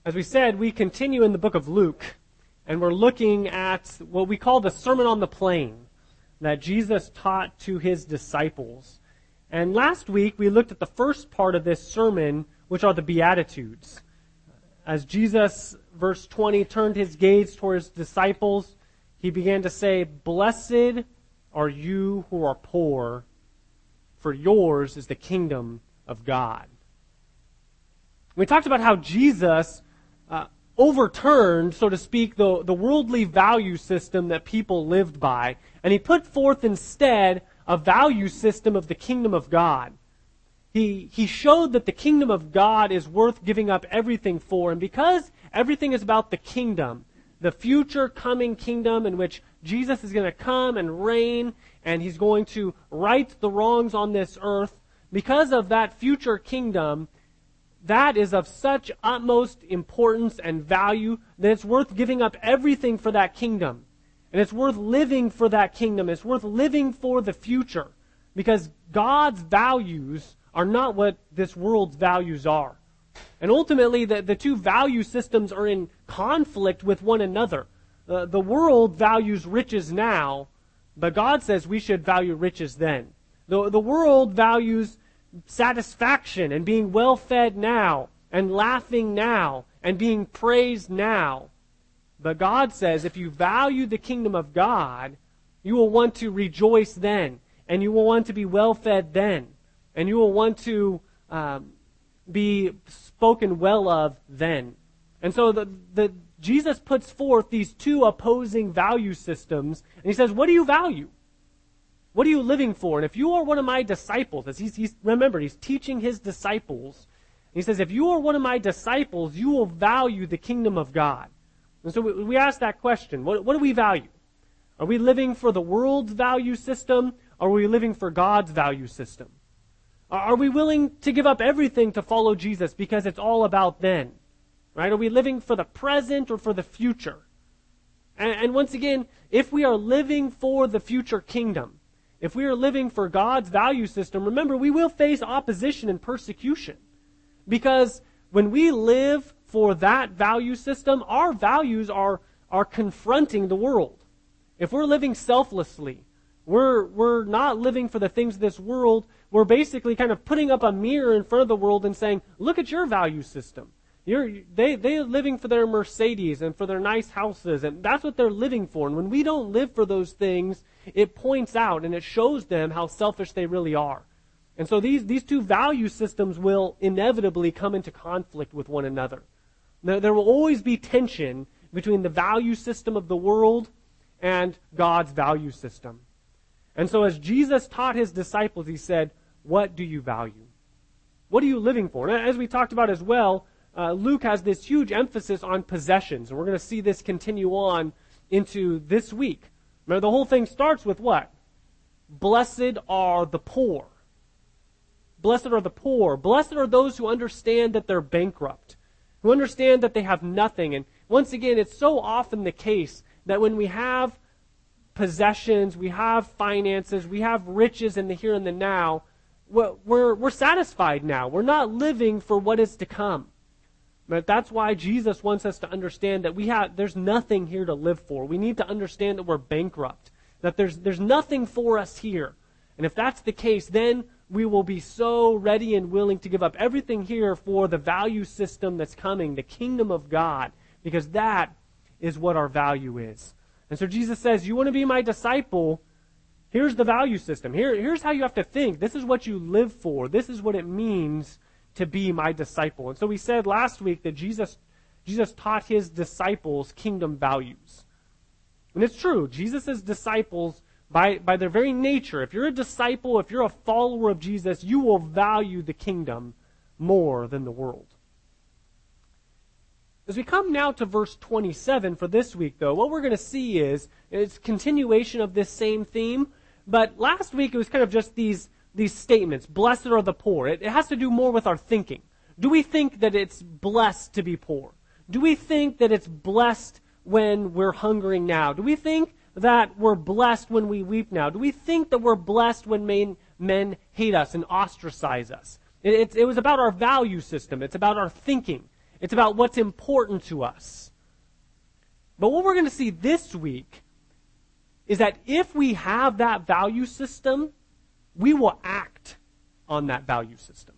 As we said, we continue in the book of Luke, and we're looking at what we call the Sermon on the Plain that Jesus taught to his disciples. And last week, we looked at the first part of this sermon, which are the Beatitudes. As Jesus, verse 20, turned his gaze toward his disciples, he began to say, "Blessed are you who are poor, for yours is the kingdom of God." We talked about how Jesus overturned, so to speak, the worldly value system that people lived by, and he put forth instead a value system of the kingdom of God. He showed that the kingdom of God is worth giving up everything for, and because everything is about the kingdom, the future coming kingdom in which Jesus is going to come and reign, and he's going to right the wrongs on this earth, because of that future kingdom, that is of such utmost importance and value that it's worth giving up everything for that kingdom. And it's worth living for that kingdom. It's worth living for the future. Because God's values are not what this world's values are. And ultimately, the two value systems are in conflict with one another. The world values riches now, but God says we should value riches then. The world values satisfaction and being well-fed now and laughing now and being praised now. But God says if you value the kingdom of God, you will want to rejoice then, and you will want to be well-fed then, and you will want to be spoken well of then. And so Jesus puts forth these two opposing value systems, and he says, what do you value? What are you living for? And if you are one of my disciples, as remember, he's teaching his disciples. He says, if you are one of my disciples, you will value the kingdom of God. And so we ask that question, what do we value? Are we living for the world's value system, or are we living for God's value system? Are we willing to give up everything to follow Jesus because it's all about then? Right? Are we living for the present or for the future? And once again, if we are living for the future kingdom, if we are living for God's value system, remember, we will face opposition and persecution. Because when we live for that value system, our values are confronting the world. If we're living selflessly, we're not living for the things of this world, we're basically kind of putting up a mirror in front of the world and saying, look at your value system. They're living for their Mercedes and for their nice houses, and that's what they're living for. And when we don't live for those things, it points out and it shows them how selfish they really are. And so these two value systems will inevitably come into conflict with one another. There will always be tension between the value system of the world and God's value system. And so as Jesus taught his disciples, he said, what do you value? What are you living for? And as we talked about as well, Luke has this huge emphasis on possessions. And we're going to see this continue on into this week. Remember, the whole thing starts with what? Blessed are the poor. Blessed are the poor. Blessed are those who understand that they're bankrupt, who understand that they have nothing. And once again, it's so often the case that when we have possessions, we have finances, we have riches in the here and the now, we're satisfied now. We're not living for what is to come. But that's why Jesus wants us to understand that there's nothing here to live for. We need to understand that we're bankrupt, that there's nothing for us here. And if that's the case, then we will be so ready and willing to give up everything here for the value system that's coming, the kingdom of God, because that is what our value is. And so Jesus says, you want to be my disciple, here's the value system. Here's how you have to think. This is what you live for. This is what it means to be my disciple. And so we said last week that Jesus taught his disciples kingdom values. And it's true. Jesus' disciples, by their very nature, if you're a disciple, if you're a follower of Jesus, you will value the kingdom more than the world. As we come now to verse 27 for this week, though, what we're going to see is it's continuation of this same theme. But last week it was kind of just these statements, blessed are the poor. It has to do more with our thinking. Do we think that it's blessed to be poor? Do we think that it's blessed when we're hungering now? Do we think that we're blessed when we weep now? Do we think that we're blessed when men hate us and ostracize us? It was about our value system. It's about our thinking. It's about what's important to us. But what we're going to see this week is that if we have that value system, we will act on that value system.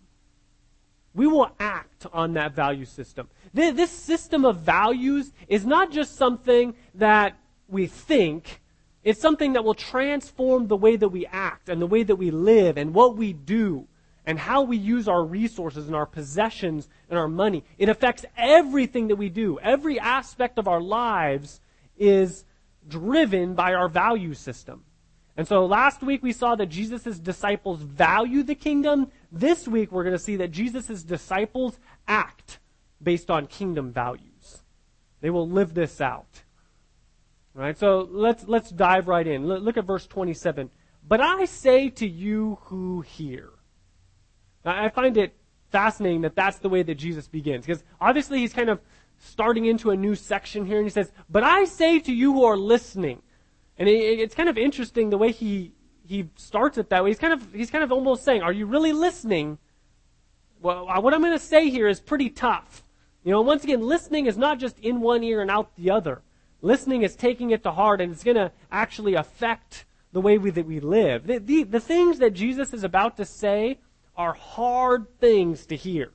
We will act on that value system. This system of values is not just something that we think. It's something that will transform the way that we act and the way that we live and what we do and how we use our resources and our possessions and our money. It affects everything that we do. Every aspect of our lives is driven by our value system. And so last week we saw that Jesus' disciples value the kingdom. This week we're going to see that Jesus' disciples act based on kingdom values. They will live this out. All right, so let's dive right in. Look at verse 27. But I say to you who hear. Now, I find it fascinating that that's the way that Jesus begins. Because obviously he's kind of starting into a new section here. And he says, but I say to you who are listening. And it's kind of interesting the way he starts it that way. He's kind of almost saying, are you really listening? Well, what I'm going to say here is pretty tough. Once again, listening is not just in one ear and out the other. Listening is taking it to heart, and it's going to actually affect the way that we live. The things that Jesus is about to say are hard things to hear.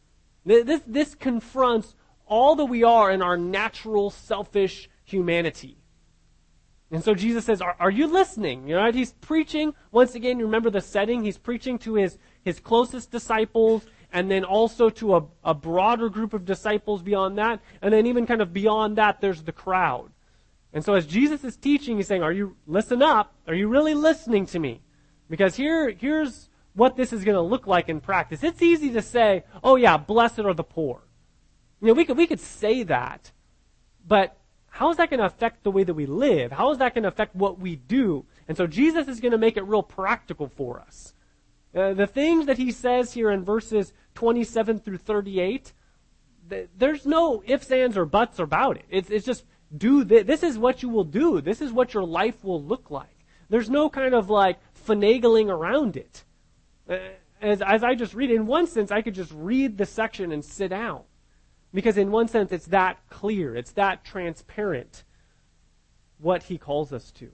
This confronts all that we are in our natural, selfish humanity. And so Jesus says, are you listening? Right? He's preaching, once again, you remember the setting, he's preaching to his closest disciples, and then also to a broader group of disciples beyond that, and then even kind of beyond that, there's the crowd. And so as Jesus is teaching, he's saying, listen up, are you really listening to me? Because here's what this is going to look like in practice. It's easy to say, oh yeah, blessed are the poor. We could say that, but how is that going to affect the way that we live? How is that going to affect what we do? And so Jesus is going to make it real practical for us. The things that he says here in verses 27 through 38, there's no ifs, ands, or buts about it. It's just, do this. This is what you will do. This is what your life will look like. There's no kind of like finagling around it. As I just read, in one sense, I could just read the section and sit down. Because in one sense, it's that clear, it's that transparent what he calls us to.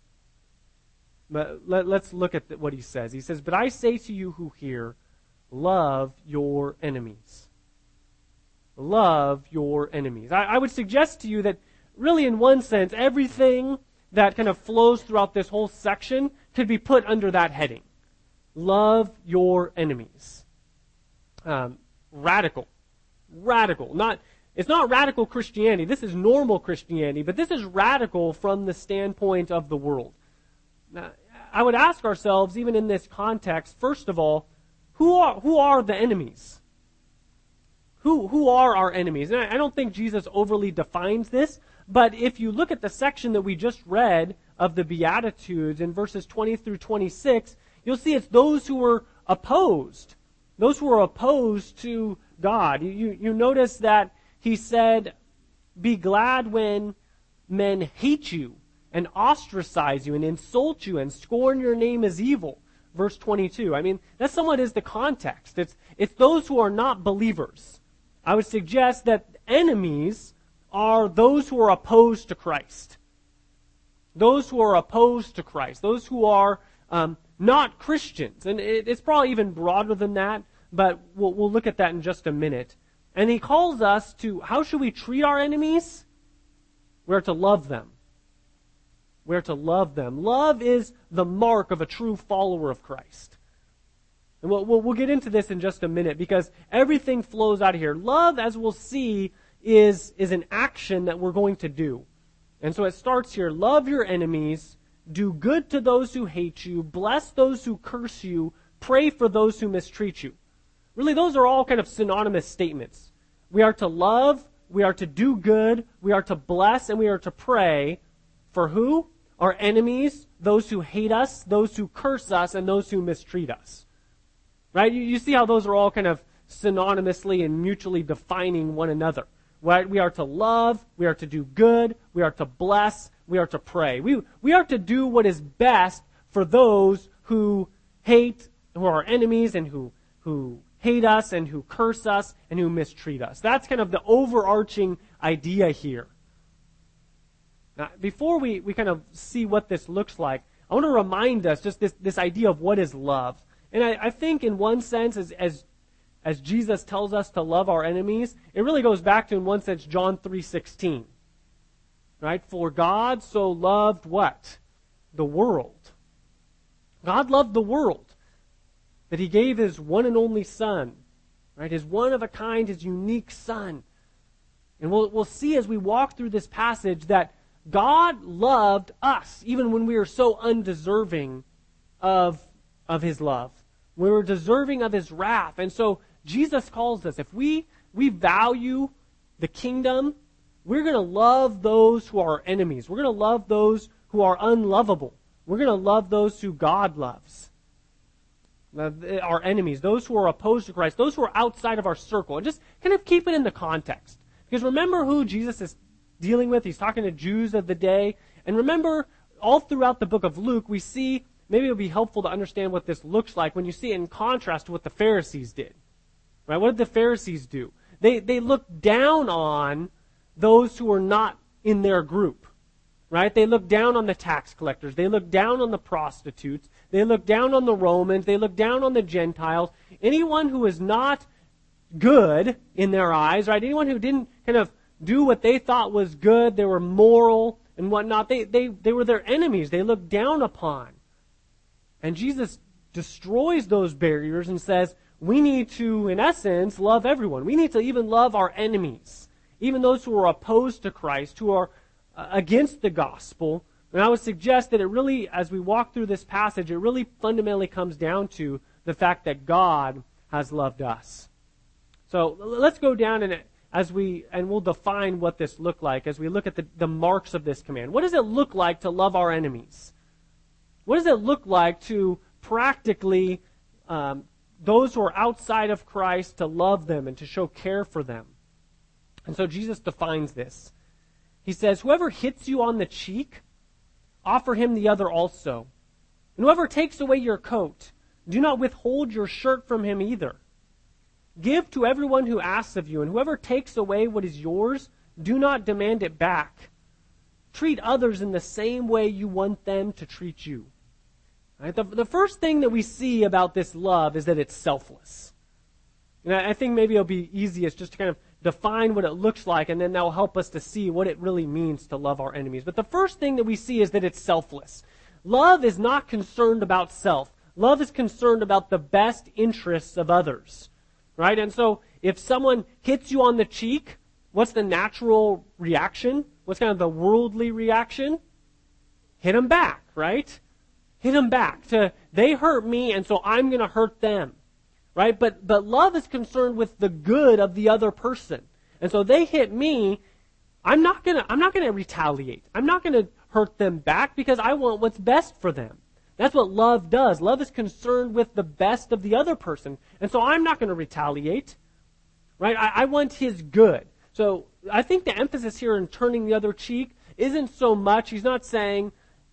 But let's look at what he says. He says, but I say to you who hear, love your enemies. Love your enemies. I would suggest to you that really in one sense, everything that kind of flows throughout this whole section could be put under that heading. Love your enemies. Radical. It's not radical Christianity. This is normal Christianity, but this is radical from the standpoint of the world. Now, I would ask ourselves, even in this context, first of all, who are the enemies? Who are our enemies? And I don't think Jesus overly defines this, but if you look at the section that we just read of the Beatitudes in verses 20 through 26, you'll see it's those who were opposed. Those who are opposed to God. You notice that he said, be glad when men hate you and ostracize you and insult you and scorn your name as evil. Verse 22. I mean, that somewhat is the context. It's those who are not believers. I would suggest that enemies are those who are opposed to Christ. Those who are opposed to Christ. Those who are not Christians. And it's probably even broader than that, but we'll look at that in just a minute. And he calls us to, how should we treat our enemies? We're to love them. We're to love them. Love is the mark of a true follower of Christ. And we'll get into this in just a minute because everything flows out of here. Love, as we'll see, is an action that we're going to do. And so it starts here. Love your enemies. Do good to those who hate you. Bless those who curse you. Pray for those who mistreat you. Really, those are all kind of synonymous statements. We are to love, we are to do good, we are to bless, and we are to pray for who? Our enemies, those who hate us, those who curse us, and those who mistreat us. Right? You see how those are all kind of synonymously and mutually defining one another. Right? We are to love, we are to do good, we are to bless, we are to pray. We are to do what is best for those who hate, who are our enemies, and who hate us and who curse us and who mistreat us. That's kind of the overarching idea here. Now, before we kind of see what this looks like, I want to remind us just this idea of what is love. And I think in one sense, as Jesus tells us to love our enemies, it really goes back to, in one sense, John 3:16. Right? For God so loved what? The world. God loved the world, that he gave his one and only Son, right? His one of a kind, his unique Son. And we'll see as we walk through this passage that God loved us, even when we were so undeserving of his love. We were deserving of his wrath. And so Jesus calls us, if we value the kingdom, we're going to love those who are enemies. We're going to love those who are unlovable. We're going to love those who God loves. Our enemies, those who are opposed to Christ, those who are outside of our circle. And just kind of keep it in the context. Because remember who Jesus is dealing with. He's talking to Jews of the day. And remember, all throughout the book of Luke, we see, maybe it'll be helpful to understand what this looks like when you see it in contrast to what the Pharisees did. Right? What did the Pharisees do? They looked down on those who were not in their group. Right? They looked down on the tax collectors. They looked down on the prostitutes. They looked down on the Romans. They looked down on the Gentiles. Anyone who was not good in their eyes, right? Anyone who didn't kind of do what they thought was good, they were moral and whatnot, they were their enemies. They looked down upon. And Jesus destroys those barriers and says, we need to, in essence, love everyone. We need to even love our enemies, even those who are opposed to Christ, who are against the gospel. And I would suggest that it really, as we walk through this passage, it really fundamentally comes down to the fact that God has loved us. So let's go down and we'll define what this looked like as we look at the marks of this command. What does it look like to love our enemies? What does it look like to practically those who are outside of Christ, to love them and to show care for them? And so Jesus defines this. He says, whoever hits you on the cheek, offer him the other also. And whoever takes away your coat, do not withhold your shirt from him either. Give to everyone who asks of you, and whoever takes away what is yours, do not demand it back. Treat others in the same way you want them to treat you. Right? The first thing that we see about this love is that it's selfless. And I think maybe it'll be easiest just to kind of define what it looks like, and then that will help us to see what it really means to love our enemies. But the first thing that we see is that it's selfless. Love is not concerned about self. Love is concerned about the best interests of others. Right? And so if someone hits you on the cheek, what's the natural reaction? What's kind of the worldly reaction? Hit them back, right? Hit them back. They hurt me, and so I'm going to hurt them. Right? But love is concerned with the good of the other person. And so they hit me, I'm not going to retaliate. I'm not going to hurt them back because I want what's best for them. That's what love does. Love is concerned with the best of the other person. And so I'm not going to retaliate. Right? I want his good. So I think the emphasis here in turning the other cheek isn't so much, he's not saying,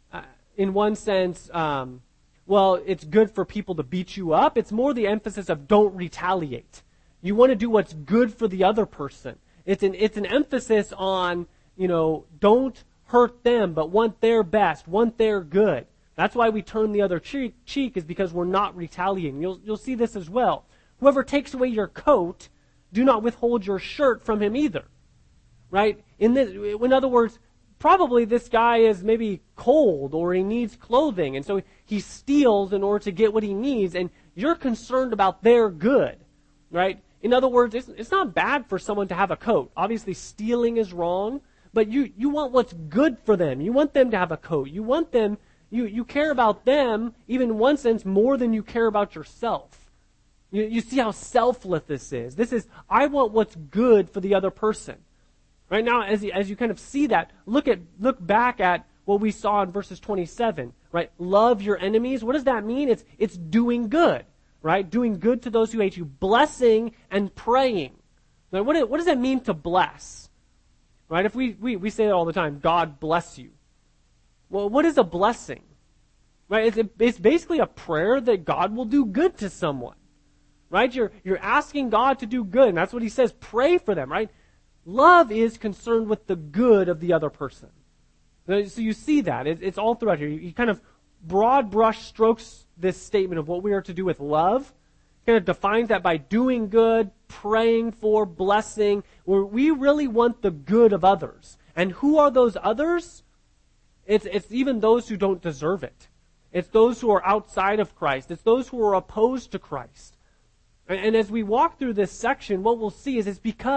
in one sense, well, it's good for people to beat you up. It's more the emphasis of don't retaliate. You want to do what's good for the other person. It's an emphasis on, don't hurt them, but want their best, want their good. That's why we turn the other cheek is because we're not retaliating. You'll see this as well. Whoever takes away your coat, do not withhold your shirt from him either. Right? In other words, probably this guy is maybe cold or he needs clothing, and so he steals in order to get what he needs, and you're concerned about their good. Right? In other words, it's not bad for someone to have a coat. Obviously, stealing is wrong, but you want what's good for them. You want them to have a coat. You want them. You care about them, even in one sense, more than you care about yourself. You see how selfless this is. This is, I want what's good for the other person. Right now, as you kind of see that, look back at what we saw in verses 27. Right? Love your enemies. What does that mean? It's doing good. Right? Doing good to those who hate you. Blessing and praying. Now, what does that mean to bless? Right? If we say that all the time, God bless you. Well, what is a blessing? Right? It's basically a prayer that God will do good to someone. right? You're asking God to do good, and that's what he says, pray for them, right? Love is concerned with the good of the other person. So you see that. It's all throughout here. You kind of broad brush strokes this statement of what we are to do with love. Kind of defines that by doing good, praying for, blessing, where we really want the good of others. And who are those others? It's even those who don't deserve it. It's those who are outside of Christ. It's those who are opposed to Christ. And as we walk through this section, what we'll see is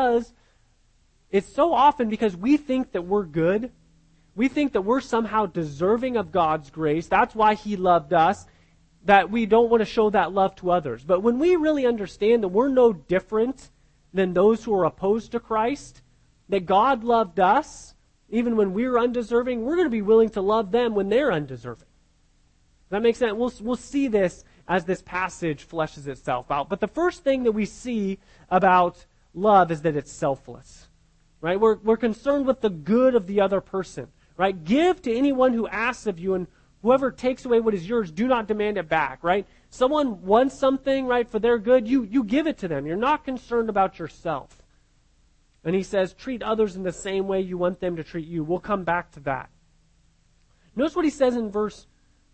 it's so often because we think that we're good. We think that we're somehow deserving of God's grace. That's why he loved us, that we don't want to show that love to others. But when we really understand that we're no different than those who are opposed to Christ, that God loved us, even when we're undeserving, we're going to be willing to love them when they're undeserving. Does that make sense? We'll see this as this passage fleshes itself out. But the first thing that we see about love is that it's selfless. Right? We're concerned with the good of the other person. Right? Give to anyone who asks of you, and whoever takes away what is yours, do not demand it back. Right? Someone wants something, right, for their good, you give it to them. You're not concerned about yourself. And he says, treat others in the same way you want them to treat you. We'll come back to that. Notice what he says in verse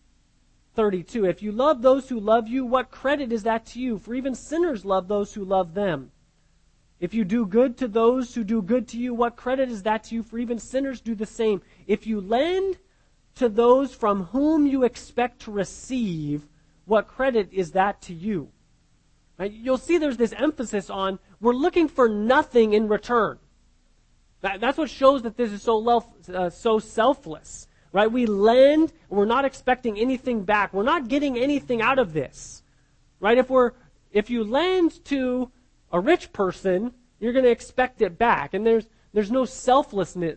32. If you love those who love you, what credit is that to you? For even sinners love those who love them. If you do good to those who do good to you, what credit is that to you? For even sinners do the same. If you lend to those from whom you expect to receive, what credit is that to you? Right? You'll see there's this emphasis on we're looking for nothing in return. That's what shows that this is so selfless. Right? We lend, and we're not expecting anything back. We're not getting anything out of this. Right? If you lend to a rich person, you're going to expect it back. And there's no selflessness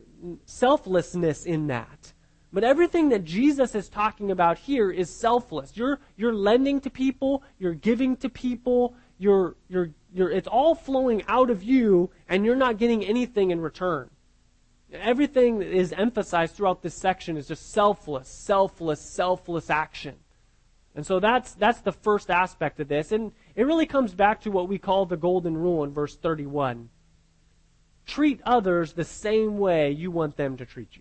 in that. But everything that Jesus is talking about here is selfless. You're lending to people, you're giving to people, it's all flowing out of you, and you're not getting anything in return. Everything that is emphasized throughout this section is just selfless action. And so that's the first aspect of this. And it really comes back to what we call the golden rule in verse 31. Treat others the same way you want them to treat you.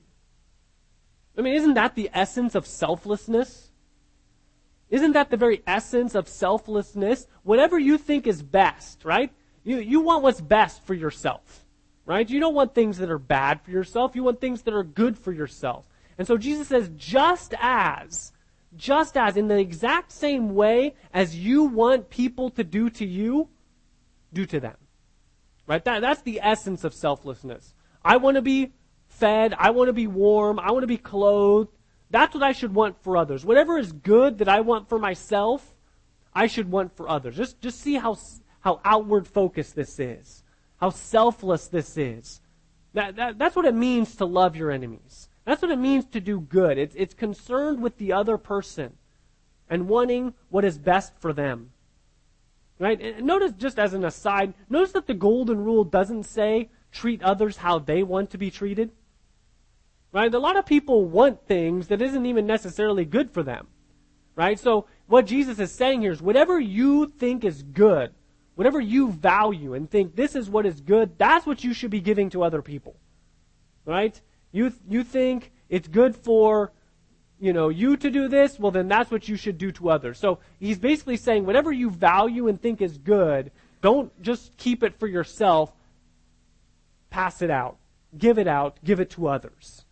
I mean, isn't that the essence of selflessness? Isn't that the very essence of selflessness? Whatever you think is best, right? You want what's best for yourself, right? You don't want things that are bad for yourself. You want things that are good for yourself. And so Jesus says, just as in the exact same way as you want people to do to you, do to them. Right? That's the essence of selflessness. I want to be fed. I want to be warm. I want to be clothed. That's what I should want for others. Whatever is good that I want for myself, I should want for others. Just see how outward focused this is. How selfless this is. That's what it means to love your enemies. That's what it means to do good. It's concerned with the other person and wanting what is best for them. Right? And notice, just as an aside, notice that the golden rule doesn't say treat others how they want to be treated. Right? A lot of people want things that isn't even necessarily good for them. Right? So what Jesus is saying here is whatever you think is good, whatever you value and think this is what is good, that's what you should be giving to other people. Right? You think it's good for, you to do this, well then that's what you should do to others. So he's basically saying whatever you value and think is good, don't just keep it for yourself, pass it out, give it to others.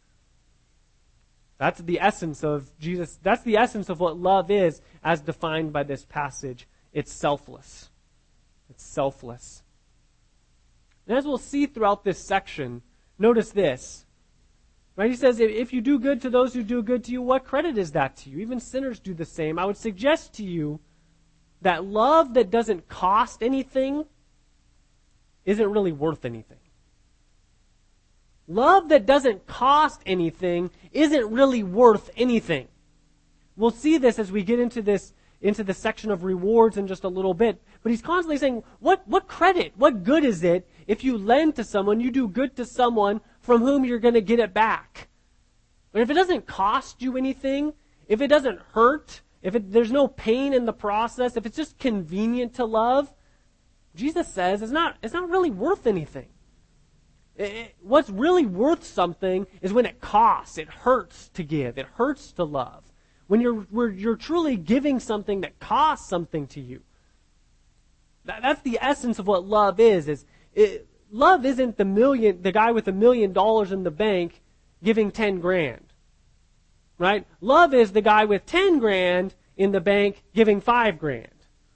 That's the essence of Jesus. That's the essence of what love is as defined by this passage. It's selfless. It's selfless. And as we'll see throughout this section, notice this. Right? He says, if you do good to those who do good to you, what credit is that to you? Even sinners do the same. I would suggest to you that love that doesn't cost anything isn't really worth anything. Love that doesn't cost anything isn't really worth anything. We'll see this as we get into the section of rewards in just a little bit. But he's constantly saying, what credit, what good is it if you lend to someone, you do good to someone from whom you're going to get it back? But if it doesn't cost you anything, if it doesn't hurt, there's no pain in the process, if it's just convenient to love, Jesus says it's not really worth anything. What's really worth something is when it costs. It hurts to give. It hurts to love. When you're truly giving something that costs something to you. That's the essence of what love is. Love isn't the guy with $1 million in the bank giving 10 grand. Right? Love is the guy with 10 grand in the bank giving 5 grand.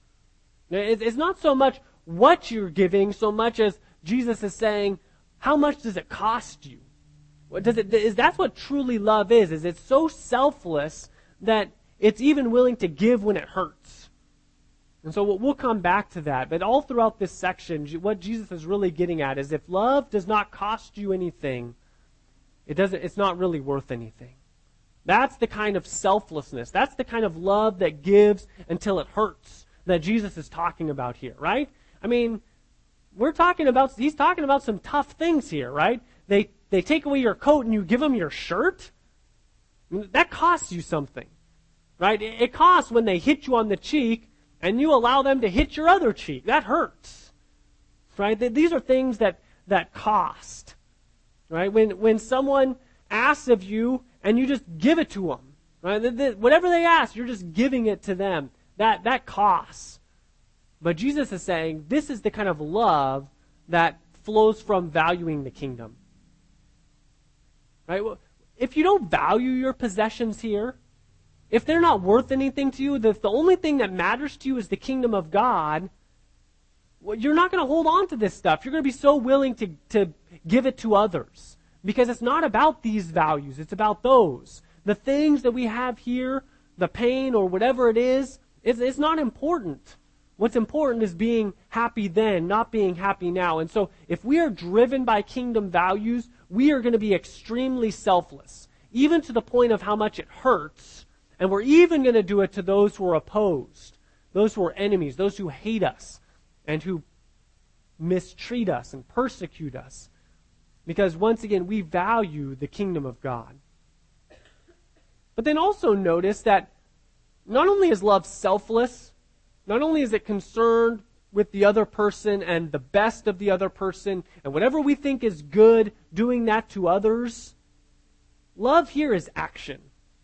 It's not so much what you're giving so much as Jesus is saying, how much does it cost you? That's what truly love is it's so selfless that it's even willing to give when it hurts. And so we'll come back to that. But all throughout this section, what Jesus is really getting at is if love does not cost you anything, it's not really worth anything. That's the kind of selflessness. That's the kind of love that gives until it hurts that Jesus is talking about here, right? I mean, he's talking about some tough things here, right? They take away your coat and you give them your shirt. That costs you something, right? It costs when they hit you on the cheek and you allow them to hit your other cheek. That hurts, right? These are things that cost, right? When someone asks of you and you just give it to them, right? Whatever they ask, you're just giving it to them. That costs. But Jesus is saying this is the kind of love that flows from valuing the kingdom. Right? Well, if you don't value your possessions here, if they're not worth anything to you, if the only thing that matters to you is the kingdom of God, well, you're not going to hold on to this stuff. You're going to be so willing to give it to others. Because it's not about these values. It's about those. The things that we have here, the pain or whatever it is, it's not important. What's important is being happy then, not being happy now. And so if we are driven by kingdom values, we are going to be extremely selfless, even to the point of how much it hurts. And we're even going to do it to those who are opposed, those who are enemies, those who hate us and who mistreat us and persecute us. Because once again, we value the kingdom of God. But then also notice that not only is love selfless, not only is it concerned with the other person and the best of the other person, and whatever we think is good, doing that to others, love here is action.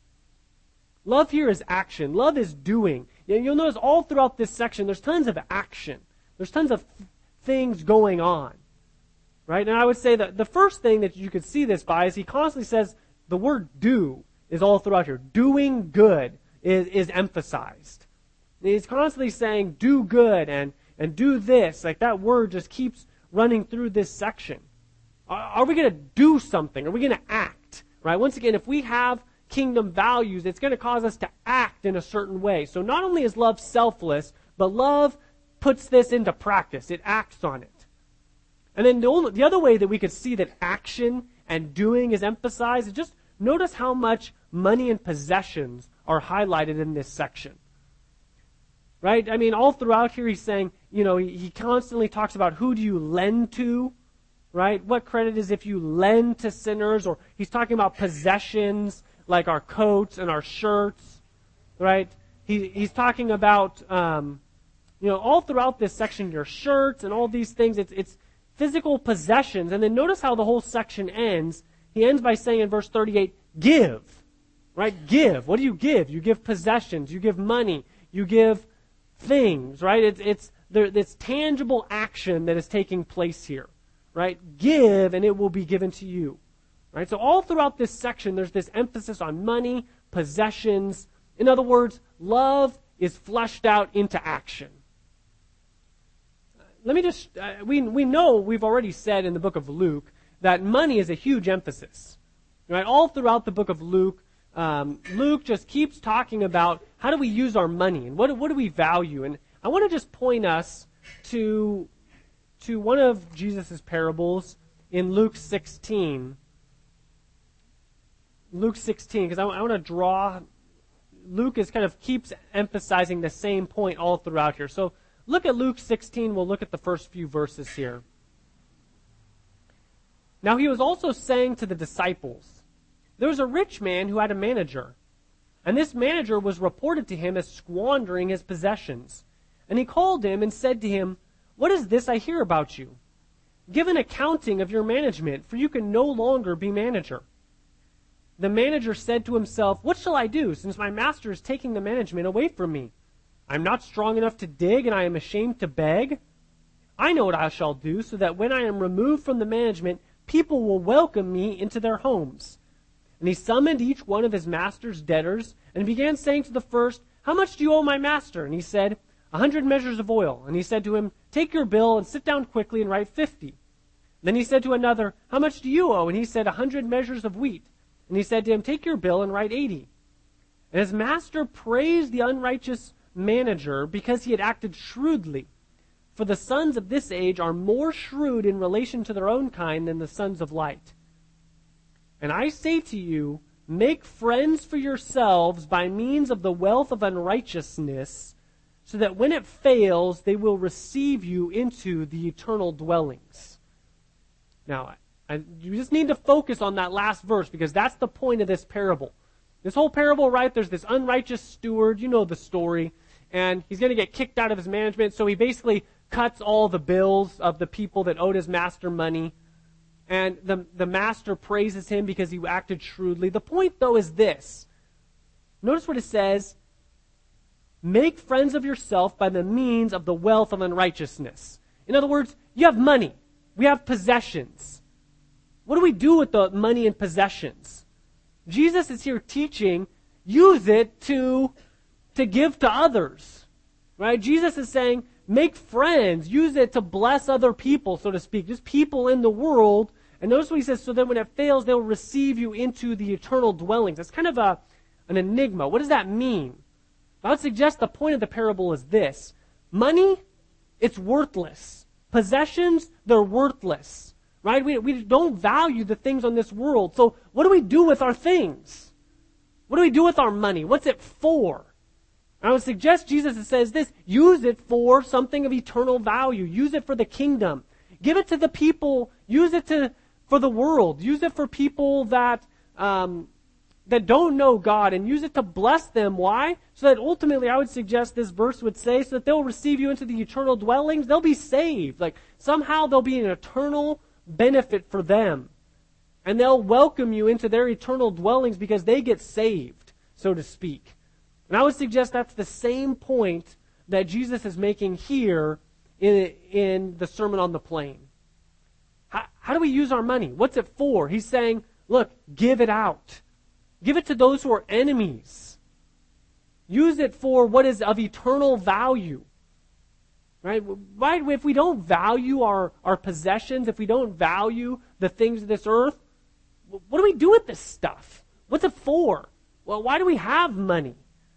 Love here is action. Love is doing. You'll notice all throughout this section, there's tons of action. There's tons of things going on. Right? And I would say that the first thing that you could see this by is he constantly says the word do is all throughout here. Doing good is emphasized. He's constantly saying do good and do this. Like that word just keeps running through this section. Are we going to do something? Are we going to act? Right? Once again, if we have kingdom values, it's going to cause us to act in a certain way. So not only is love selfless, but love puts this into practice. It acts on it. And then the other way that we could see that action and doing is emphasized is just notice how much money and possessions are highlighted in this section. Right? I mean, all throughout here he's saying, he constantly talks about who do you lend to, right? What credit is if you lend to sinners? Or he's talking about possessions like our coats and our shirts, right? He's talking about, all throughout this section, your shirts and all these things, it's physical possessions. And then notice how the whole section ends. He ends by saying in verse 38, give. Right? Give. What do you give? You give possessions. You give money. You give things. Right? It's this tangible action that is taking place here. Right? Give and it will be given to you. Right? So all throughout this section, there's this emphasis on money, possessions. In other words, love is fleshed out into action. Let me just, we know, we've already said in the book of Luke that money is a huge emphasis. Right? All throughout the book of Luke, Luke just keeps talking about how do we use our money and what do we value. And I want to just point us to one of Jesus' parables in Luke 16. Luke 16, because I want to draw, Luke keeps emphasizing the same point all throughout here. So look at Luke 16. We'll look at the first few verses here. Now he was also saying to the disciples, there was a rich man who had a manager, and this manager was reported to him as squandering his possessions. And he called him and said to him, what is this I hear about you? Give an accounting of your management, for you can no longer be manager." The manager said to himself, "What shall I do, since my master is taking the management away from me? I am not strong enough to dig, and I am ashamed to beg. I know what I shall do, so that when I am removed from the management, people will welcome me into their homes." And he summoned each one of his master's debtors, and began saying to the first, "How much do you owe my master?" And he said, 100 measures of oil. And he said to him, "Take your bill and sit down quickly and write 50. Then he said to another, "How much do you owe?" And he said, 100 measures of wheat. And he said to him, "Take your bill and write 80. And his master praised the unrighteous manager because he had acted shrewdly. For the sons of this age are more shrewd in relation to their own kind than the sons of light. And I say to you, make friends for yourselves by means of the wealth of unrighteousness, so that when it fails, they will receive you into the eternal dwellings." Now, you just need to focus on that last verse, because that's the point of this parable. This whole parable, right, there's this unrighteous steward, you know the story, and he's going to get kicked out of his management, so he basically cuts all the bills of the people that owed his master money. And the master praises him because he acted shrewdly. The point, though, is this. Notice what it says. Make friends of yourself by the means of the wealth of unrighteousness. In other words, you have money. We have possessions. What do we do with the money and possessions? Jesus is here teaching, use it to give to others. Right? Jesus is saying, make friends. Use it to bless other people, so to speak. Just people in the world. And notice what he says, so that when it fails, they'll receive you into the eternal dwellings. That's kind of an enigma. What does that mean? I would suggest the point of the parable is this. Money, it's worthless. Possessions, they're worthless. Right? We don't value the things on this world. So what do we do with our things? What do we do with our money? What's it for? I would suggest Jesus says this, use it for something of eternal value. Use it for the kingdom. Give it to the people. Use it for the world. Use it for people that don't know God, and use it to bless them. Why? So that ultimately, I would suggest this verse would say, so that they'll receive you into the eternal dwellings. They'll be saved. Like somehow there'll be an eternal benefit for them. And they'll welcome you into their eternal dwellings because they get saved, so to speak. And I would suggest that's the same point that Jesus is making here in the Sermon on the Plain. How do we use our money? What's it for? He's saying, look, give it out. Give it to those who are enemies. Use it for what is of eternal value. Right? If we don't value our possessions, if we don't value the things of this earth, what do we do with this stuff? What's it for? Well, why do we have money?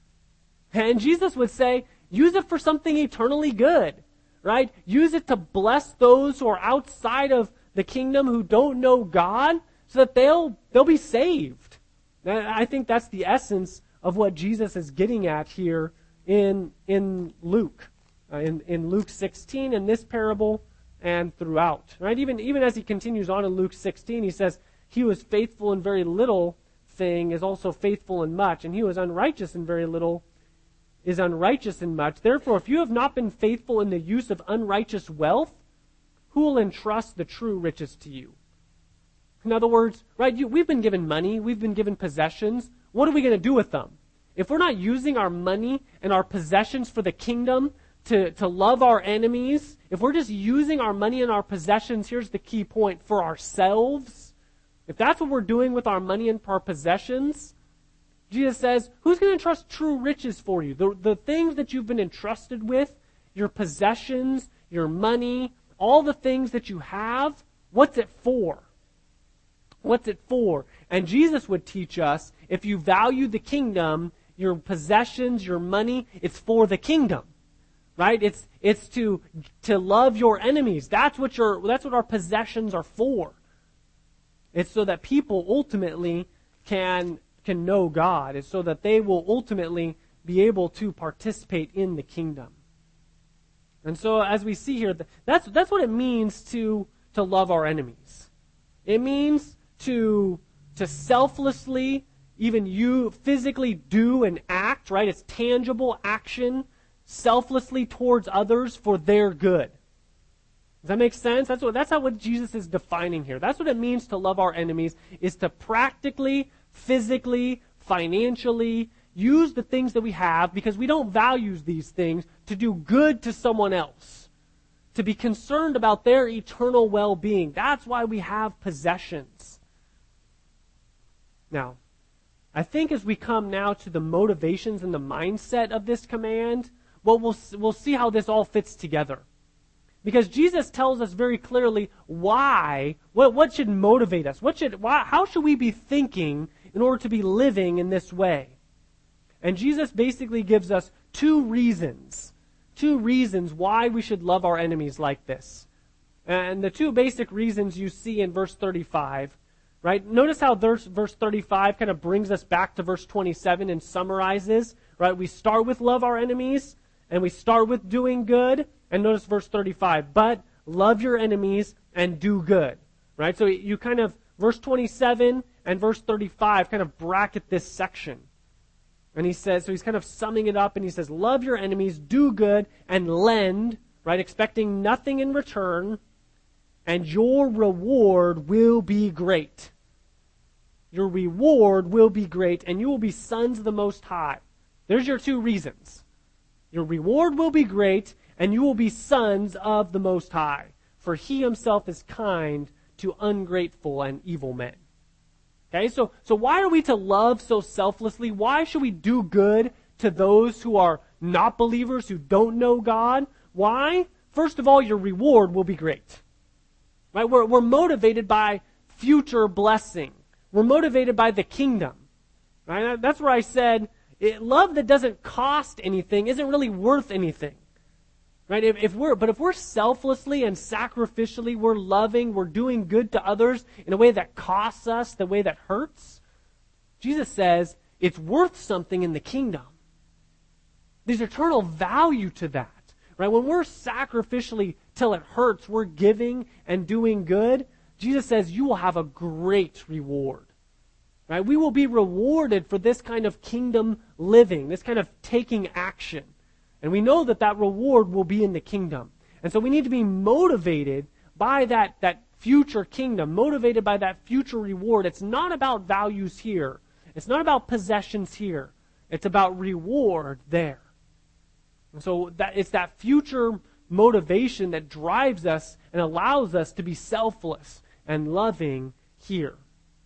And Jesus would say, use it for something eternally good, right? Use it to bless those who are outside of the kingdom who don't know God, so that they'll be saved. I think that's the essence of what Jesus is getting at here in Luke, in Luke 16, in this parable, and throughout. Right? Even as he continues on in Luke 16, he says, "He who is faithful in very little thing is also faithful in much, and he who is unrighteous in very little is unrighteous in much. Therefore, if you have not been faithful in the use of unrighteous wealth, who will entrust the true riches to you?" In other words, right, we've been given money, we've been given possessions. What are we going to do with them? If we're not using our money and our possessions for the kingdom to love our enemies, if we're just using our money and our possessions, here's the key point, for ourselves, if that's what we're doing with our money and our possessions, Jesus says, who's going to entrust true riches for you? The things that you've been entrusted with, your possessions, your money, all the things that you have, what's it for? What's it for? And Jesus would teach us, if you value the kingdom, your possessions, your money, it's for the kingdom. Right? It's to love your enemies. That's what our possessions are for. It's so that people ultimately can know God. It's so that they will ultimately be able to participate in the kingdom. And so as we see here, that's what it means to love our enemies. It means to selflessly, even you physically do and act, right? It's tangible action, selflessly towards others for their good. Does that make sense? That's what Jesus is defining here. That's what it means to love our enemies, is to practically, physically, financially use the things that we have, because we don't value these things, to do good to someone else, to be concerned about their eternal well-being. That's why we have possessions. Now, I think as we come now to the motivations and the mindset of this command, well, we'll see how this all fits together. Because Jesus tells us very clearly why, what should motivate us? How should we be thinking in order to be living in this way? And Jesus basically gives us two reasons why we should love our enemies like this. And the two basic reasons you see in verse 35, right? Notice how verse 35 kind of brings us back to verse 27 and summarizes, right? We start with love our enemies, and we start with doing good. And notice verse 35, but love your enemies and do good, right? So you kind of, verse 27 and verse 35 kind of bracket this section. And he says, so he's kind of summing it up, and he says, love your enemies, do good, and lend, right? Expecting nothing in return, and your reward will be great. Your reward will be great, and you will be sons of the Most High. There's your two reasons. Your reward will be great, and you will be sons of the Most High, for he himself is kind to ungrateful and evil men. Okay, so why are we to love so selflessly? Why should we do good to those who are not believers, who don't know God? Why? First of all, your reward will be great. Right? We're motivated by future blessing. We're motivated by the kingdom. Right? That's where I said, love that doesn't cost anything isn't really worth anything. Right? If we're selflessly and sacrificially, we're loving, we're doing good to others in a way that costs us, the way that hurts, Jesus says it's worth something in the kingdom. There's eternal value to that. Right? When we're sacrificially till it hurts, we're giving and doing good, Jesus says you will have a great reward. Right? We will be rewarded for this kind of kingdom living, this kind of taking action. And we know that reward will be in the kingdom. And so we need to be motivated by that future kingdom, motivated by that future reward. It's not about values here. It's not about possessions here. It's about reward there. And so it's that future motivation that drives us and allows us to be selfless and loving here.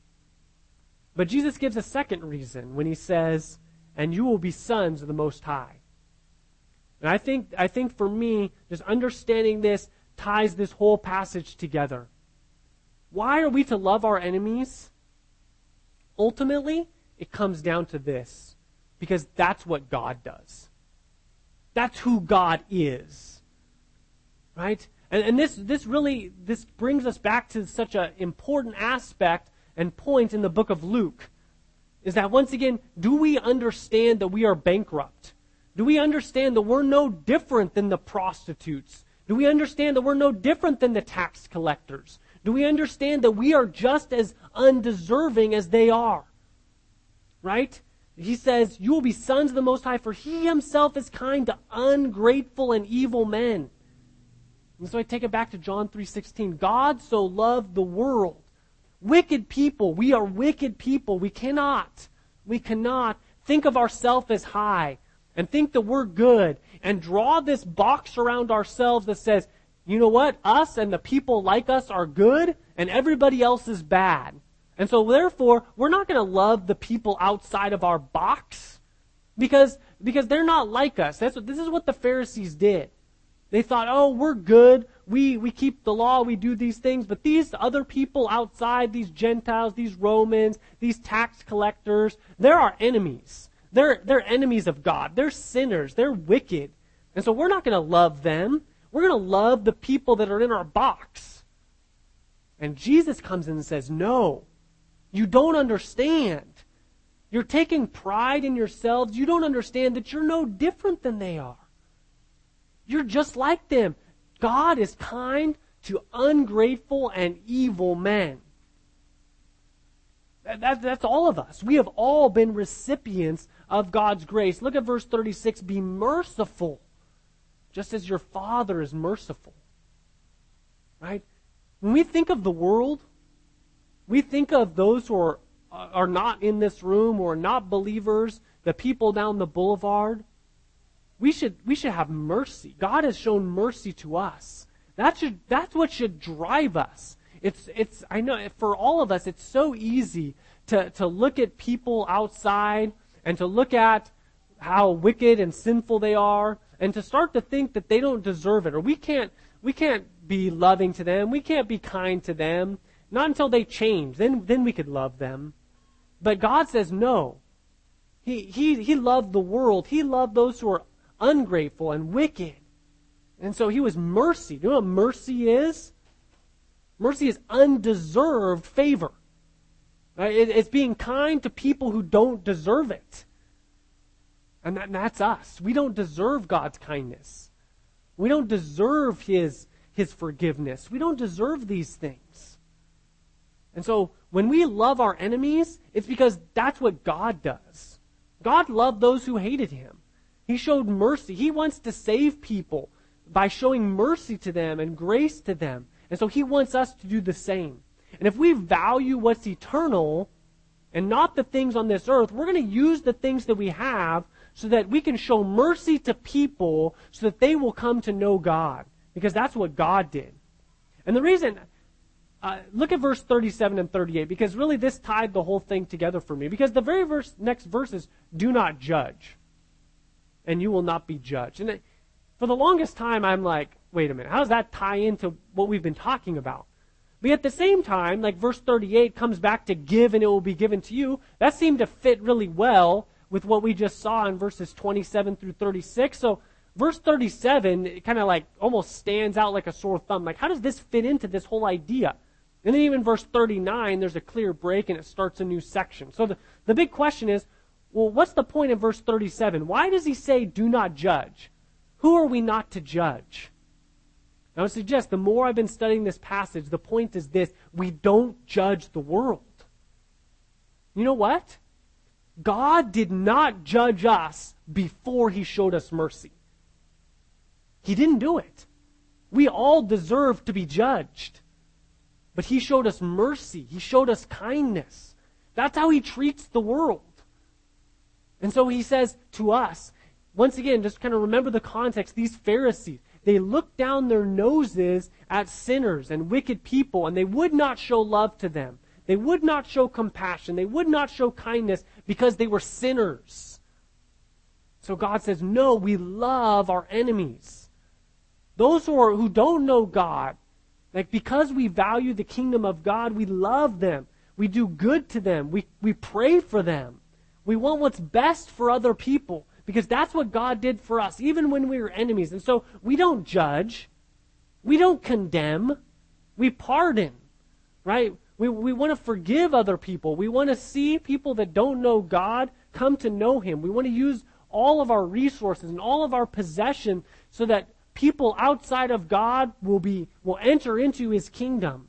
But Jesus gives a second reason when he says, and you will be sons of the Most High. And I think for me, just understanding this ties this whole passage together. Why are we to love our enemies? Ultimately, it comes down to this. Because that's what God does. That's who God is. Right? And this brings us back to such an important aspect and point in the book of Luke. Is that once again, do we understand that we are bankrupt? Do we understand that we're no different than the prostitutes? Do we understand that we're no different than the tax collectors? Do we understand that we are just as undeserving as they are? Right? He says, you will be sons of the Most High, for he himself is kind to ungrateful and evil men. And so I take it back to John 3:16. God so loved the world. Wicked people. We are wicked people. We cannot think of ourselves as high and think that we're good and draw this box around ourselves that says, you know what? Us and the people like us are good and everybody else is bad. And so therefore, we're not going to love the people outside of our box because they're not like us. This is what the Pharisees did. They thought, oh, we're good. We keep the law. We do these things. But these other people outside, these Gentiles, these Romans, these tax collectors, they're our enemies. They're enemies of God. They're sinners. They're wicked. And so we're not going to love them. We're going to love the people that are in our box. And Jesus comes in and says, no, you don't understand. You're taking pride in yourselves. You don't understand that you're no different than they are. You're just like them. God is kind to ungrateful and evil men. That's all of us. We have all been recipients of God's grace. Look at verse 36. Be merciful, just as your Father is merciful. right? When we think of the world, we think of those who are not in this room or not believers, the people down the boulevard. We should have mercy. God has shown mercy to us. That's what should drive us. I know for all of us, it's so easy to look at people outside and to look at how wicked and sinful they are and to start to think that they don't deserve it, or we can't be loving to them. We can't be kind to them. Not until they change. Then we could love them. But God says no. He loved the world. He loved those who are ungrateful and wicked. And so he was mercy. Do you know what mercy is? Mercy is undeserved favor. Right? It's being kind to people who don't deserve it. And that's us. We don't deserve God's kindness. We don't deserve his forgiveness. We don't deserve these things. And so when we love our enemies, it's because that's what God does. God loved those who hated him. He showed mercy. He wants to save people by showing mercy to them and grace to them. And so he wants us to do the same. And if we value what's eternal and not the things on this earth, we're going to use the things that we have so that we can show mercy to people so that they will come to know God. Because that's what God did. And the reason, look at verse 37 and 38, because really this tied the whole thing together for me. Because the very next verse is, do not judge, and you will not be judged. And for the longest time, I'm like, wait a minute, how does that tie into what we've been talking about? But at the same time, like verse 38 comes back to give and it will be given to you. That seemed to fit really well with what we just saw in verses 27 through 36. So verse 37, it kind of like almost stands out like a sore thumb. Like, how does this fit into this whole idea? And then even verse 39, there's a clear break and it starts a new section. So the big question is, well, what's the point in verse 37? Why does he say, do not judge? Who are we not to judge? I would suggest the more I've been studying this passage, the point is this: we don't judge the world. You know what? God did not judge us before he showed us mercy. He didn't do it. We all deserve to be judged. But he showed us mercy. He showed us kindness. That's how he treats the world. And so he says to us, once again, just kind of remember the context, these Pharisees, they looked down their noses at sinners and wicked people, and they would not show love to them. They would not show compassion. They would not show kindness because they were sinners. So God says, no, we love our enemies. Those who don't know God, like because we value the kingdom of God, we love them. We do good to them. We pray for them. We want what's best for other people. Because that's what God did for us, even when we were enemies. And so we don't judge. We don't condemn. We pardon, right? We want to forgive other people. We want to see people that don't know God come to know him. We want to use all of our resources and all of our possession so that people outside of God will enter into his kingdom.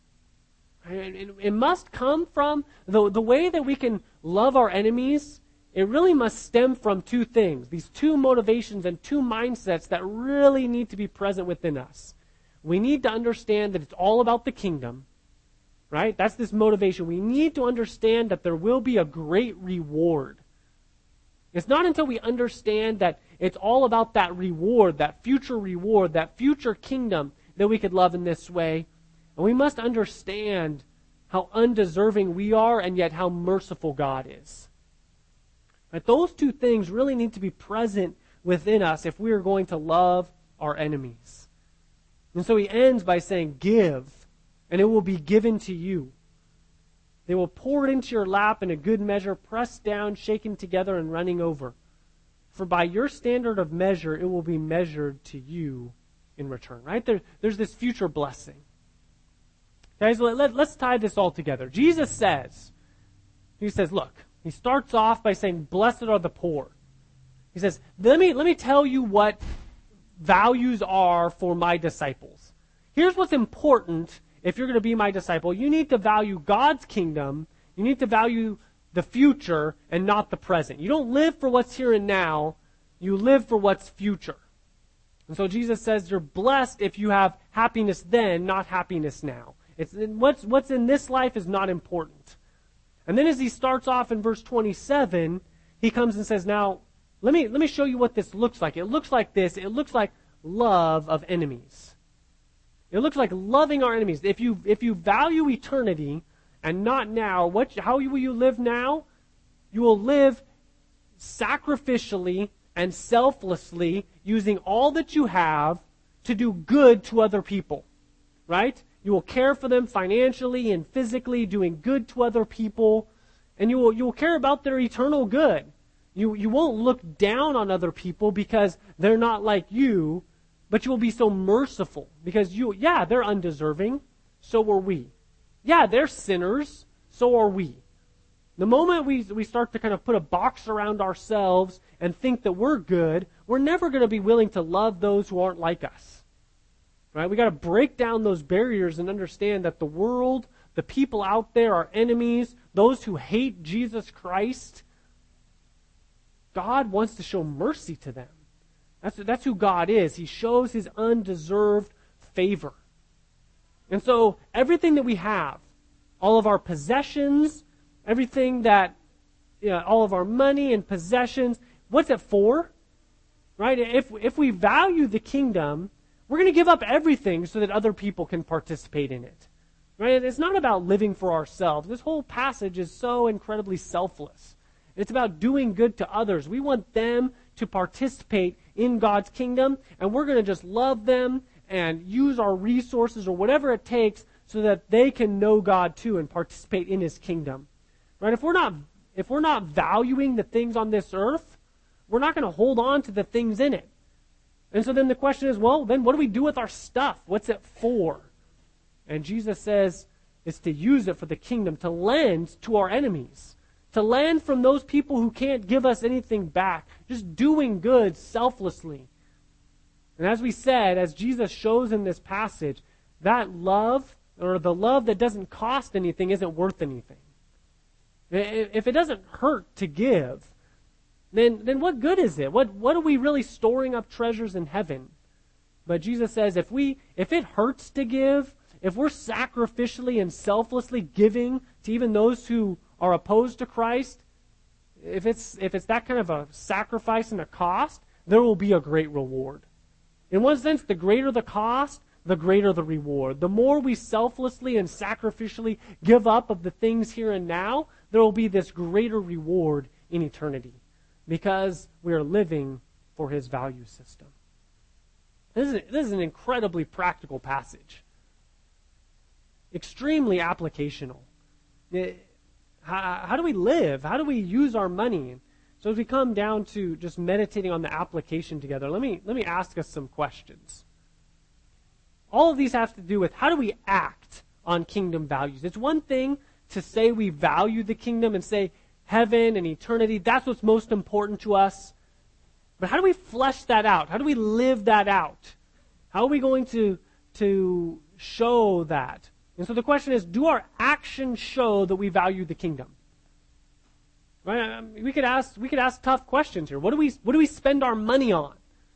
It must come from the way that we can love our enemies. It really must stem from two things, these two motivations and two mindsets that really need to be present within us. We need to understand that it's all about the kingdom, right? That's this motivation. We need to understand that there will be a great reward. It's not until we understand that it's all about that reward, that future kingdom, that we could love in this way. And we must understand how undeserving we are and yet how merciful God is. Right? Those two things really need to be present within us if we are going to love our enemies. And so he ends by saying, give, and it will be given to you. They will pour it into your lap in a good measure, pressed down, shaken together, and running over. For by your standard of measure, it will be measured to you in return. Right? There's this future blessing. Guys, let's tie this all together. Jesus says, look, he starts off by saying, blessed are the poor. He says, let me tell you what values are for my disciples. Here's what's important if you're going to be my disciple. You need to value God's kingdom. You need to value the future and not the present. You don't live for what's here and now. You live for what's future. And so Jesus says you're blessed if you have happiness then, not happiness now. It's what's in this life is not important. And then as he starts off in verse 27, he comes and says, now, let me show you what this looks like. It looks like this. It looks like love of enemies. It looks like loving our enemies. If you value eternity and not now, how will you live now? You will live sacrificially and selflessly, using all that you have to do good to other people. Right? You will care for them financially and physically, doing good to other people, and you will care about their eternal good. You won't look down on other people because they're not like you, but you will be so merciful because they're undeserving, so are we. Yeah, they're sinners, so are we. The moment we start to kind of put a box around ourselves and think that we're good, we're never going to be willing to love those who aren't like us. Right? We got to break down those barriers and understand that the world, the people out there are enemies, those who hate Jesus Christ. God wants to show mercy to them. That's who God is. He shows his undeserved favor. And so everything that we have, all of our possessions, everything that, all of our money and possessions, what's it for? Right? If we value the kingdom, we're going to give up everything so that other people can participate in it. Right? It's not about living for ourselves. This whole passage is so incredibly selfless. It's about doing good to others. We want them to participate in God's kingdom, and we're going to just love them and use our resources or whatever it takes so that they can know God too and participate in his kingdom. Right? If we're not valuing the things on this earth, we're not going to hold on to the things in it. And so then the question is, well, then what do we do with our stuff? What's it for? And Jesus says it's to use it for the kingdom, to lend to our enemies, to lend from those people who can't give us anything back, just doing good selflessly. And as we said, as Jesus shows in this passage, that love, or the love that doesn't cost anything, isn't worth anything. If it doesn't hurt to give, then what good is it? What are we really storing up treasures in heaven? But Jesus says if it hurts to give, if we're sacrificially and selflessly giving to even those who are opposed to Christ, if it's that kind of a sacrifice and a cost, there will be a great reward. In one sense, the greater the cost, the greater the reward. The more we selflessly and sacrificially give up of the things here and now, there will be this greater reward in eternity, because we are living for his value system. This is an incredibly practical passage. Extremely applicational. How do we live? How do we use our money? So as we come down to just meditating on the application together, let me ask us some questions. All of these have to do with how do we act on kingdom values. It's one thing to say we value the kingdom and say heaven and eternity, that's what's most important to us. But how do we flesh that out? How do we live that out? How are we going to show that? And so the question is, do our actions show that we value the kingdom? Right? We could ask tough questions here. What do we spend our money on?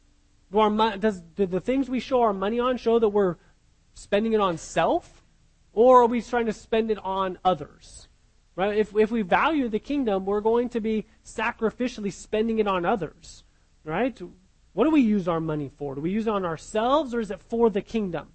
Do the things we show our money on show that we're spending it on self, or are we trying to spend it on others? Right? If we value the kingdom, we're going to be sacrificially spending it on others. Right? What do we use our money for? Do we use it on ourselves, or is it for the kingdom?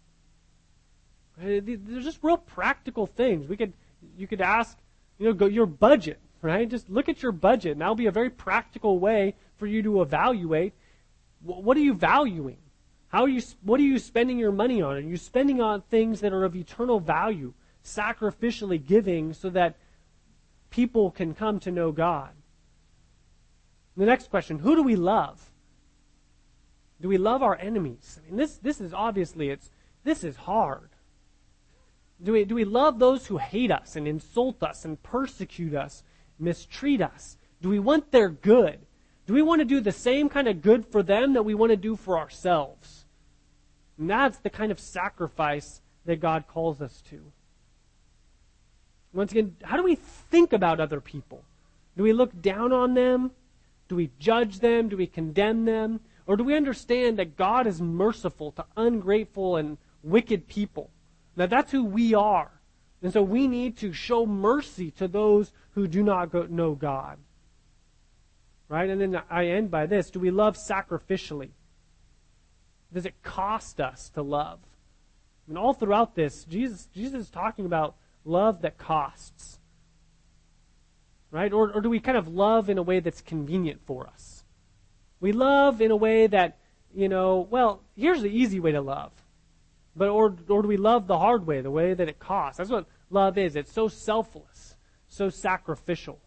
Right? They're just real practical things. You could ask, your budget. Right? Just look at your budget, and that'll be a very practical way for you to evaluate. What are you valuing? What are you spending your money on? Are you spending on things that are of eternal value, sacrificially giving so that people can come to know God? The next question, who do we love? Do we love our enemies? I mean, this is obviously, this is hard. Do we love those who hate us and insult us and persecute us, mistreat us? Do we want their good? Do we want to do the same kind of good for them that we want to do for ourselves? And that's the kind of sacrifice that God calls us to. Once again, how do we think about other people? Do we look down on them? Do we judge them? Do we condemn them? Or do we understand that God is merciful to ungrateful and wicked people? That that's who we are. And so we need to show mercy to those who do not know God. Right? And then I end by this. Do we love sacrificially? Does it cost us to love? I mean, all throughout this, Jesus is talking about love that costs. Right? Or do we kind of love in a way that's convenient for us? We love in a way that, well, here's the easy way to love. But or do we love the hard way, the way that it costs? That's what love is. It's so selfless, so sacrificial.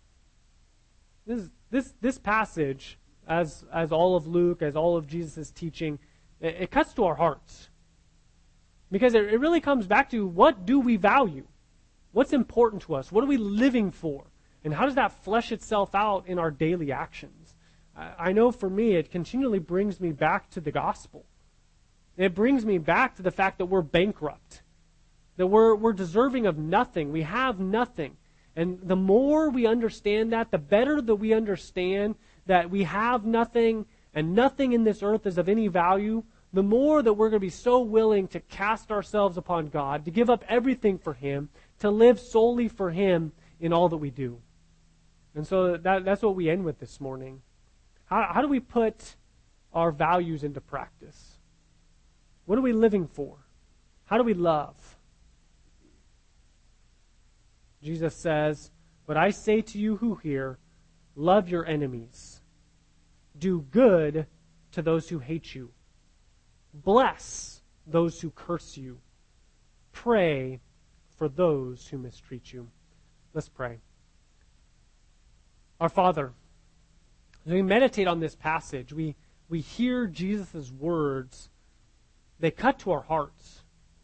This passage, as all of Luke, as all of Jesus' teaching, it cuts to our hearts. Because it really comes back to, what do we value? What's important to us? What are we living for? And how does that flesh itself out in our daily actions? I know for me, it continually brings me back to the gospel. It brings me back to the fact that we're bankrupt, that we're deserving of nothing. We have nothing. And the more we understand that, the better that we understand that we have nothing and nothing in this earth is of any value, the more that we're going to be so willing to cast ourselves upon God, to give up everything for Him, to live solely for Him in all that we do. And so that's what we end with this morning. How do we put our values into practice? What are we living for? How do we love? Jesus says, "But I say to you who hear, love your enemies. Do good to those who hate you. Bless those who curse you. Pray for those who mistreat you." Let's pray. Our Father, as we meditate on this passage, we hear Jesus' words. They cut to our hearts.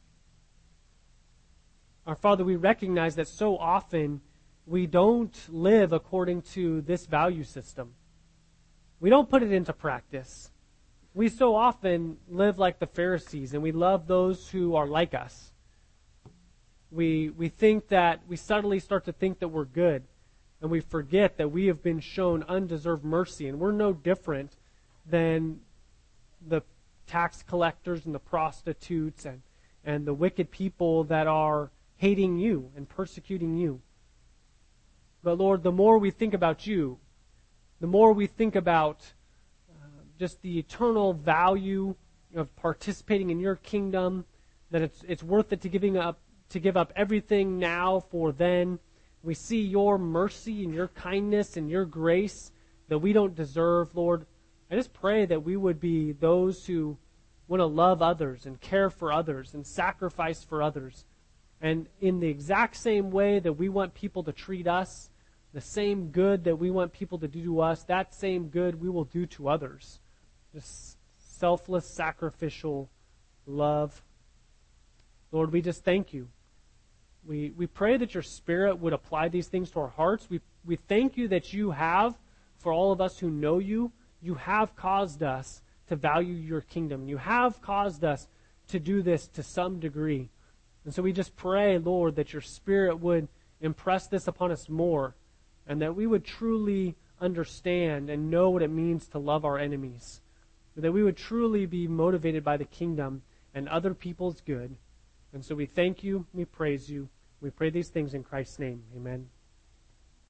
Our Father, we recognize that so often we don't live according to this value system. We don't put it into practice. We so often live like the Pharisees, and we love those who are like us. We think that, we subtly start to think that we're good, and we forget that we have been shown undeserved mercy, and we're no different than the tax collectors and the prostitutes and the wicked people that are hating you and persecuting you. But Lord, the more we think about you, the more we think about just the eternal value of participating in your kingdom, that it's worth it to give up everything now for then. We see your mercy and your kindness and your grace that we don't deserve, Lord. I just pray that we would be those who want to love others and care for others and sacrifice for others. And in the exact same way that we want people to treat us, the same good that we want people to do to us, that same good we will do to others. Just selfless, sacrificial love. Lord, we just thank you. We pray that your Spirit would apply these things to our hearts. We thank you that you have, for all of us who know you, you have caused us to value your kingdom. You have caused us to do this to some degree. And so we just pray, Lord, that your Spirit would impress this upon us more, and that we would truly understand and know what it means to love our enemies. That we would truly be motivated by the kingdom and other people's good. And so we thank you, we praise you. We pray these things in Christ's name. Amen.